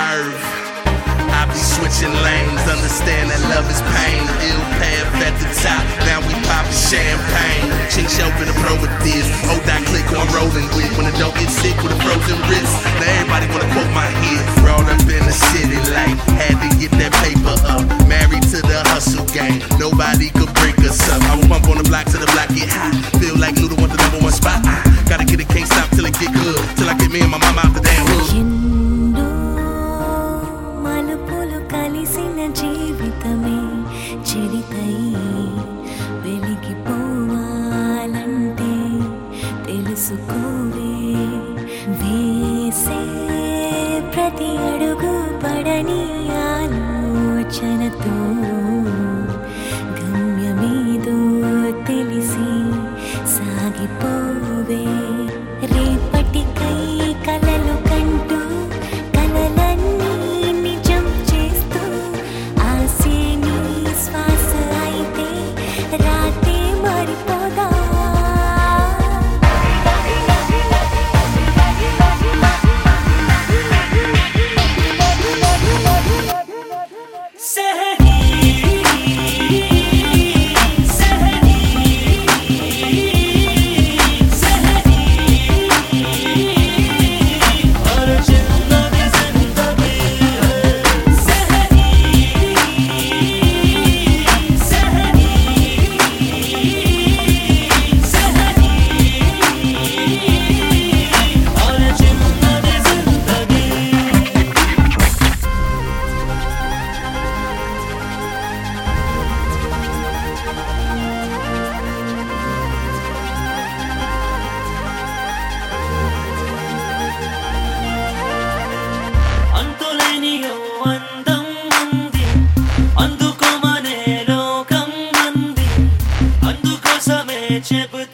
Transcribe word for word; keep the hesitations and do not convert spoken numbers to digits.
nerve. I be switching lanes, understand that love is pain. Ill path at the top, now we poppin' champagne. Chink show been a pro with this. Hold that click who I'm rolling with. When the dope get sick with a frozen wrist. Now everybody wanna quote my hit. Roll up in the city like had to get that paper up. Married to the hustle game, nobody could break us up. I will bump on the block till the block get hot. Feel like Luda want the number one spot. I gotta get it, can't stop till it get good. Till I get me and my mama out the damn hood. జీవితమే చెడితై వెలిగిపోవాలంటే తెలుసుకోవే వేసే ప్రతి అడుగు పడని ఆలోచనతో గమ్యమేదో తెలిసి సాగిపోవే రేపటికై కలలు కంటూ కలలన్నీ నిజం చేస్తూ ఆసే నీ శ్వాస అయితే రాతే మారిపోదా చెబుతా